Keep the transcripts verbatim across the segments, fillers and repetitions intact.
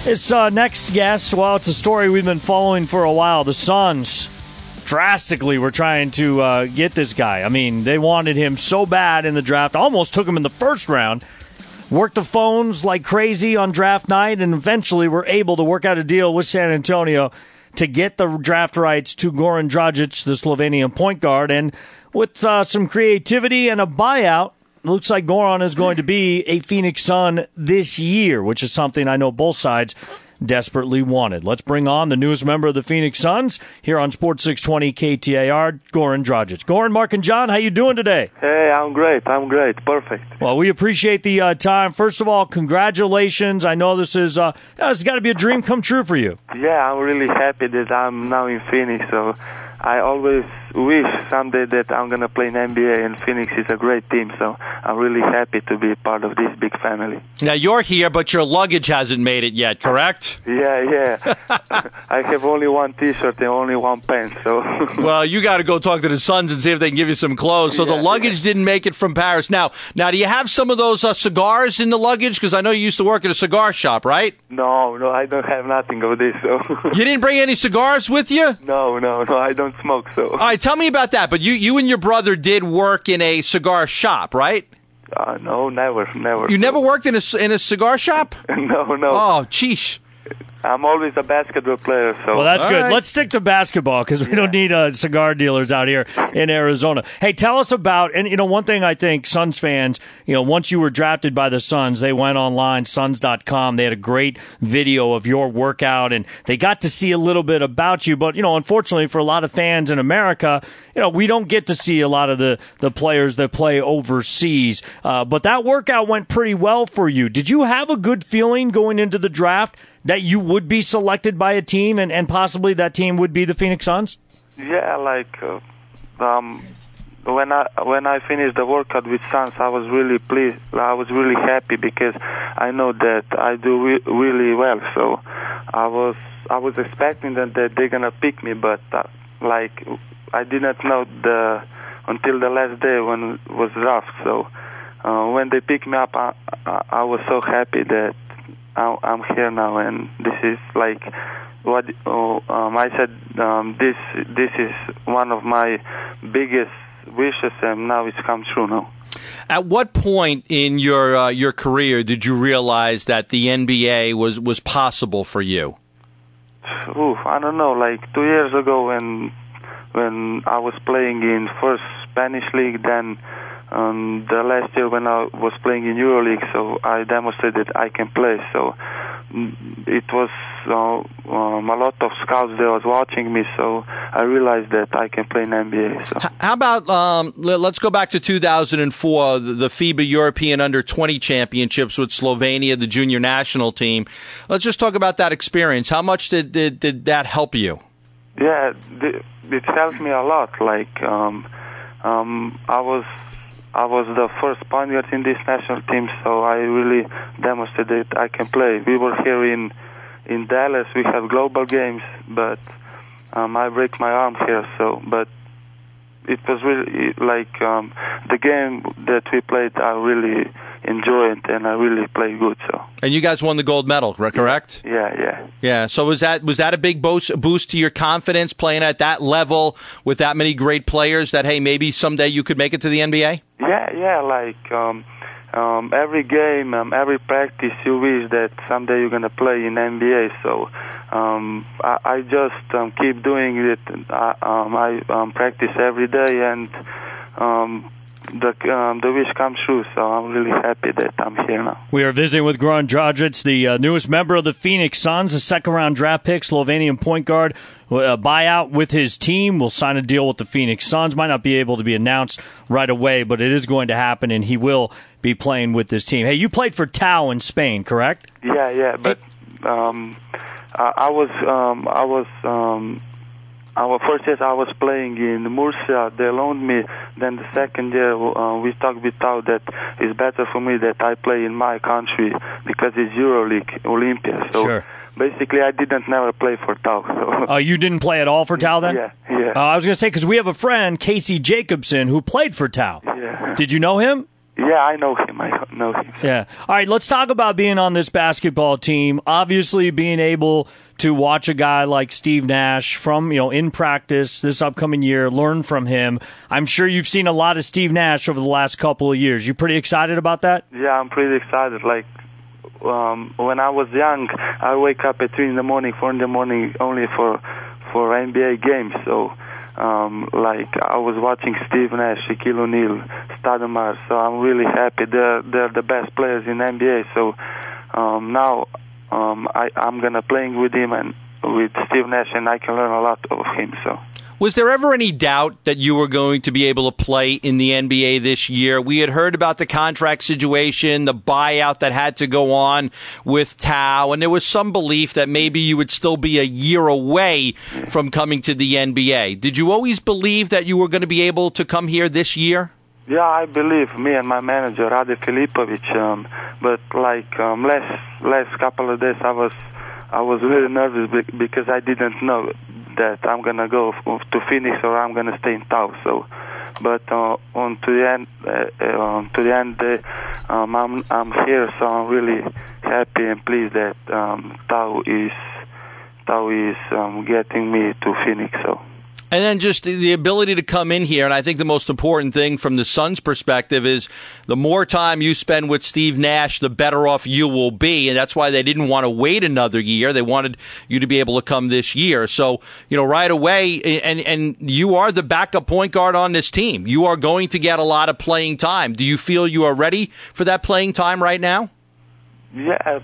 This uh, next guest, well, it's a story we've been following for a while. The Suns drastically were trying to uh, get this guy. I mean, they wanted him so bad in the draft, almost took him in the first round, worked the phones like crazy on draft night, and eventually were able to work out a deal with San Antonio to get the draft rights to Goran Dragic, the Slovenian point guard. And with uh, some creativity and a buyout, it looks like Goran is going to be a Phoenix Sun this year, which is something I know both sides desperately wanted. Let's bring on the newest member of the Phoenix Suns here on Sports six twenty K T A R, Goran Dragic. Goran, Mark, and John, how you doing today? Hey, I'm great. I'm great. Perfect. Well, we appreciate the uh, time. First of all, congratulations. I know this is uh, it's got to be a dream come true for you. Yeah, I'm really happy that I'm now in Phoenix. So I always wish someday that I'm going to play in N B A, and Phoenix is a great team, so I'm really happy to be part of this big family. Now, you're here, but your luggage hasn't made it yet, correct? Yeah, yeah. I have only one T-shirt and only one pant, so... Well, you got to go talk to the Suns and see if they can give you some clothes. So yeah, the luggage yeah. didn't make it from Paris. Now, now, do you have some of those uh, cigars in the luggage? Because I know you used to work at a cigar shop, right? No, no, I don't have nothing of this, so... You didn't bring any cigars with you? No, no, no, I don't smoke, so... All right, tell me about that. But you, you and your brother did work in a cigar shop, right? Uh, no, never, never. You never worked in a, in a cigar shop? No, no. Oh, sheesh. I'm always a basketball player, so... Well, that's All good. right. Let's stick to basketball because we yeah. don't need uh, cigar dealers out here in Arizona. Hey, tell us about, and you know, one thing I think Suns fans, you know, once you were drafted by the Suns, they went online, suns dot com. They had a great video of your workout, and they got to see a little bit about you. But, you know, unfortunately for a lot of fans in America, you know, we don't get to see a lot of the, the players that play overseas. Uh, but that workout went pretty well for you. Did you have a good feeling going into the draft that you would be selected by a team, and, and possibly that team would be the Phoenix Suns? Yeah, like uh, um, when I when I finished the workout with Suns, I was really pleased. I was really happy because I know that I do re- really well. So I was I was expecting that, that they're gonna pick me, but uh, like I didn't know the until the last day when it was draft. So uh, when they picked me up, I, I, I was so happy that I'm here now, and this is like what oh, um, I said. Um, this this is one of my biggest wishes, and now it's come true now. At what point in your uh, your career did you realize that the N B A was, was possible for you? Oof, I don't know. Like two years ago, when when I was playing in first Spanish league, then. Um, the last year when I was playing in EuroLeague, so I demonstrated I can play. So it was uh, um, a lot of scouts that was watching me, so I realized that I can play in N B A. So. How about, um, let's go back to two thousand four, the FIBA European Under twenty Championships with Slovenia, the junior national team. Let's just talk about that experience. How much did, did, did that help you? Yeah, it helped me a lot. Like, um, um, I was... I was the first point guard in this national team, so I really demonstrated I can play. We were here in in Dallas. We have global games, but um, I break my arm here. So, but it was really like um, the game that we played. I really enjoyed it, and I really played good. So. And you guys won the gold medal, correct? Yeah, yeah. Yeah. So was that was that a big boost boost to your confidence playing at that level with that many great players? That hey, maybe someday you could make it to the N B A? Yeah, yeah. Like um, um, every game, um, every practice, you wish that someday you're gonna play in N B A. So um, I, I just um, keep doing it. I, um, I um, practice every day, and um, the um, the wish comes true. So I'm really happy that I'm here now. We are visiting with Goran Dragic, the uh, newest member of the Phoenix Suns, a second-round draft pick, Slovenian point guard. A buyout with his team. Will sign a deal with the Phoenix Suns. Might not be able to be announced right away, but it is going to happen, and he will be playing with this team. Hey, you played for Tau in Spain, correct? Yeah, yeah, but um, I, I was, um, I was, um, our first year I was playing in Murcia. They loaned me. Then the second year uh, we talked with Tau that it's better for me that I play in my country because it's EuroLeague, Olympia. So. Sure. Basically, I didn't never play for Tau. So. Oh, you didn't play at all for Tau then? Yeah, yeah. Uh, I was going to say, because we have a friend, Casey Jacobson, who played for Tau. Yeah. Did you know him? Yeah, Yeah, I know him. I know him. Yeah. All right, let's talk about being on this basketball team. Obviously, being able to watch a guy like Steve Nash from, you know, in practice this upcoming year, learn from him. I'm sure you've seen a lot of Steve Nash over the last couple of years. You pretty excited about that? Yeah, I'm pretty excited. Like, um, when I was young, I wake up at three in the morning, four in the morning, only for for N B A games. So, um, like, I was watching Steve Nash, Shaquille O'Neal, Stoudemire. So I'm really happy. They're they're the best players in N B A. So um, now. Um, I, I'm gonna playing with him and with Steve Nash, and I can learn a lot of him. So, was there ever any doubt that you were going to be able to play in the N B A this year? We had heard about the contract situation, the buyout that had to go on with Tau, and there was some belief that maybe you would still be a year away from coming to the N B A. Did you always believe that you were going to be able to come here this year? Yeah, I believe, me and my manager Rade Filipovic. Um, but like um, last last couple of days, I was I was really nervous because I didn't know that I'm gonna go to Phoenix or I'm gonna stay in Tau. So, but uh, on to the end, uh, um, to the end, uh, um, I'm I'm here, so I'm really happy and pleased that um, Tau is Tau is um, getting me to Phoenix. So. And then just the ability to come in here, and I think the most important thing from the Suns' perspective is the more time you spend with Steve Nash, the better off you will be, and that's why they didn't want to wait another year. They wanted you to be able to come this year. So, you know, right away, and, and you are the backup point guard on this team. You are going to get a lot of playing time. Do you feel you are ready for that playing time right now? Yeah,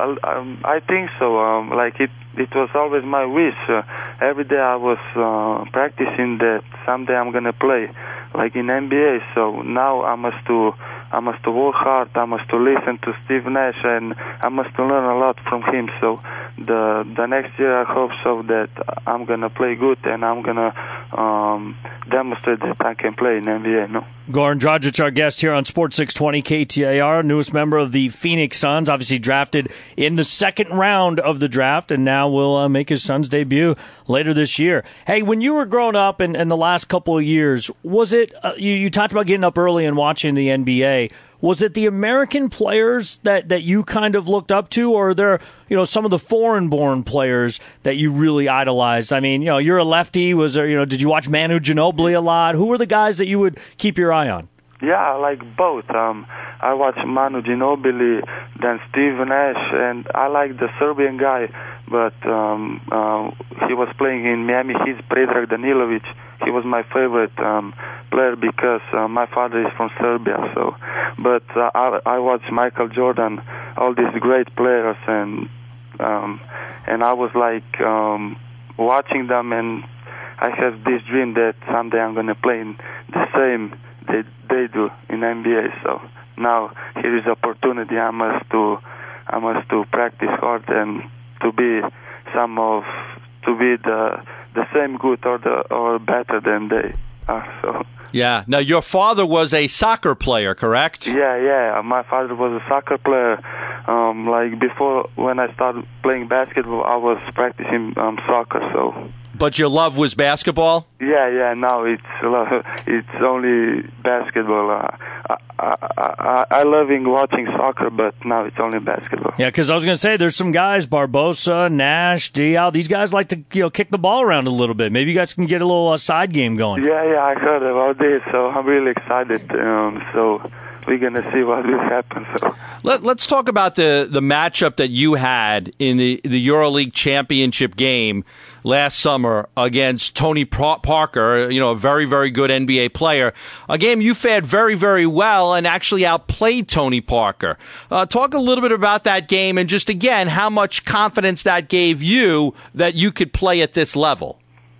um, I think so. Um, like it, it was always my wish. Uh, every day I was uh, practicing that someday I'm gonna play, like in N B A. So now I must to, I must to work hard. I must to listen to Steve Nash, and I must to learn a lot from him. So the the next year I hope so that I'm gonna play good and I'm gonna um, demonstrate that I can play in N B A. No. Goran Dragic, our guest here on Sports six twenty K T A R, newest member of the Phoenix Suns, obviously drafted in the second round of the draft, and now will uh, make his Suns debut later this year. Hey, when you were growing up in, in the last couple of years, was it, uh, you, you talked about getting up early and watching the N B A, was it the American players that, that you kind of looked up to, or are there, you know, some of the foreign-born players that you really idolized? I mean, you know, you're a lefty. Was there, you know, did you watch Manu Ginobili a lot? Who were the guys that you would keep your eye on? Yeah, I like both. Um, I watched Manu Ginobili, then Steve Nash, and I like the Serbian guy, but um, uh, he was playing in Miami. He's Predrag Danilovic. He was my favorite um, player because uh, my father is from Serbia. So, but uh, I, I watched Michael Jordan, all these great players, and um, and I was like um, watching them, and I have this dream that someday I'm gonna play in the same they they do in N B A. So now here is opportunity. I must to I must to practice hard and to be some of to be the the same good or the or better than they are. So yeah. Now your father was a soccer player, correct? Yeah, yeah. My father was a soccer player. Um, like before, when I started playing basketball, I was practicing um, soccer. So. But your love was basketball? Yeah, yeah. Now it's it's only basketball. Uh, I, I, I, I loving watching soccer, but now it's only basketball. Yeah, because I was going to say there's some guys, Barbosa, Nash, Diaw. These guys like to you know kick the ball around a little bit. Maybe you guys can get a little uh, side game going. Yeah, yeah. I heard about this, so I'm really excited. Um, so. We're going to see what will happen. So. Let, let's talk about the, the matchup that you had in the, the EuroLeague championship game last summer against Tony Parker, you know, a very, very good N B A player. A game you fared very, very well and actually outplayed Tony Parker. Uh, talk a little bit about that game and just, again, how much confidence that gave you that you could play at this level.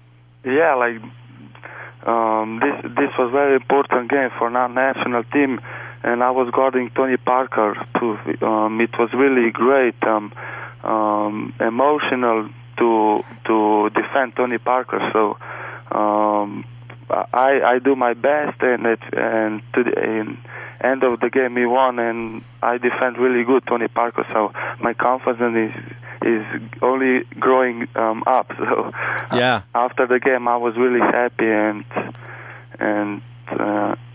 Yeah, like um, this, this was a very important game for our national team. And I was guarding Tony Parker too. Um, it was really great, um, um, emotional to to defend Tony Parker. So um, I I do my best, and it, and to the in end of the game we won, and I defend really good Tony Parker. So my confidence is is only growing um, up. So yeah. After the game, I was really happy and and. Uh,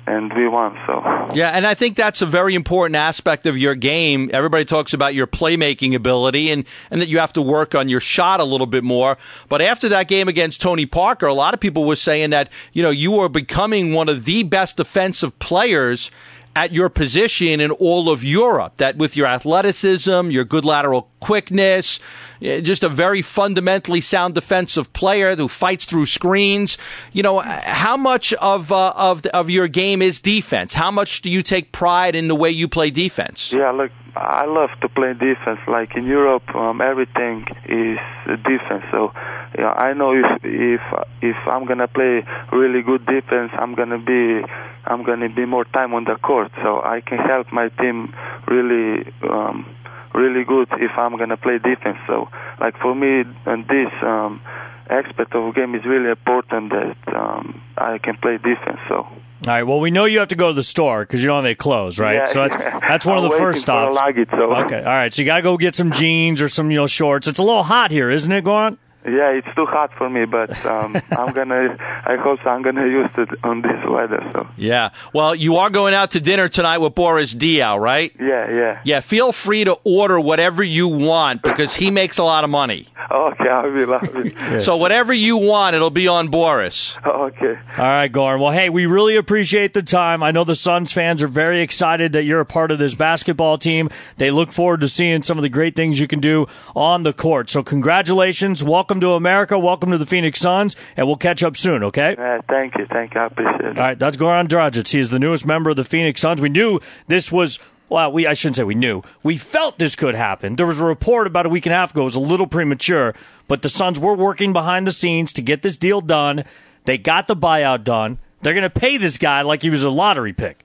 and we won. So yeah, and I think that's a very important aspect of your game. Everybody talks about your playmaking ability and, and that you have to work on your shot a little bit more. But after that game against Tony Parker, a lot of people were saying that, you know, you were becoming one of the best defensive players at your position in all of Europe, that with your athleticism, your good lateral quickness, just a very fundamentally sound defensive player who fights through screens. You know, how much of uh, of of your game is defense? How much do you take pride in the way you play defense? Yeah, look, I love to play defense. Like in Europe, um, everything is defense. So, you know, I know if if if I'm gonna play really good defense, I'm gonna be I'm gonna be more time on the court. So I can help my team really. Um, really good if I'm going to play defense. So, like for me, and this um, aspect of the game is really important that um, I can play defense. So. All right. Well, we know you have to go to the store because you don't have any clothes, right? Yeah, so that's, that's one I'm of the first stops. For a luggage, so. Okay. All right. So you got to go get some jeans or some, you know, shorts. It's a little hot here, isn't it, Goran? Yeah, it's too hot for me, but um, I'm gonna. I hope so I'm gonna use it on this weather. So yeah. Well, you are going out to dinner tonight with Boris Diaw, right? Yeah, yeah. Yeah. Feel free to order whatever you want because he makes a lot of money. Okay, I will. I will. Yeah. So whatever you want, it'll be on Boris. Okay. All right, Goran. Well, hey, we really appreciate the time. I know the Suns fans are very excited that you're a part of this basketball team. They look forward to seeing some of the great things you can do on the court. So congratulations. Welcome to America. Welcome to the Phoenix Suns, and we'll catch up soon, okay? Uh, thank you. Thank you. I appreciate it. All right, that's Goran Dragic. He is the newest member of the Phoenix Suns. We knew this was... Well, we I shouldn't say we knew. We felt this could happen. There was a report about a week and a half ago. It was a little premature, but the Suns were working behind the scenes to get this deal done. They got the buyout done. They're going to pay this guy like he was a lottery pick.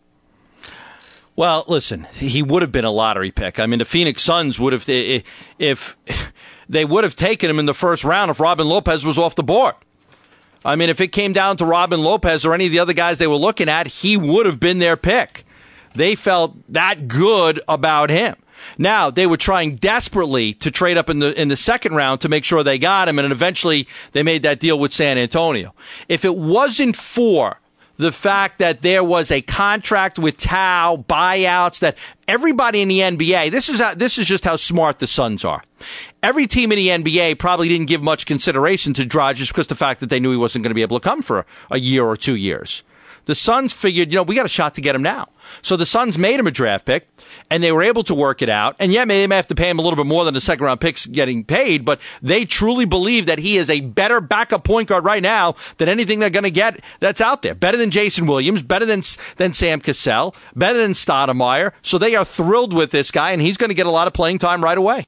Well, listen, he would have been a lottery pick. I mean, the Phoenix Suns would have, if they would have taken him in the first round if Robin Lopez was off the board. I mean, if it came down to Robin Lopez or any of the other guys they were looking at, he would have been their pick. They felt that good about him. Now, they were trying desperately to trade up in the in the second round to make sure they got him, and then eventually they made that deal with San Antonio. If it wasn't for the fact that there was a contract with Tau, buyouts, that everybody in the N B A, this is how, this is just how smart the Suns are. Every team in the N B A probably didn't give much consideration to Dragic because of the fact that they knew he wasn't going to be able to come for a year or two years. The Suns figured, you know, we got a shot to get him now. So the Suns made him a draft pick, and they were able to work it out. And yeah, they may have to pay him a little bit more than the second round picks getting paid, but they truly believe that he is a better backup point guard right now than anything they're going to get that's out there. Better than Jason Williams, better than than Sam Cassell, better than Stoudemire. So they are thrilled with this guy, and he's going to get a lot of playing time right away.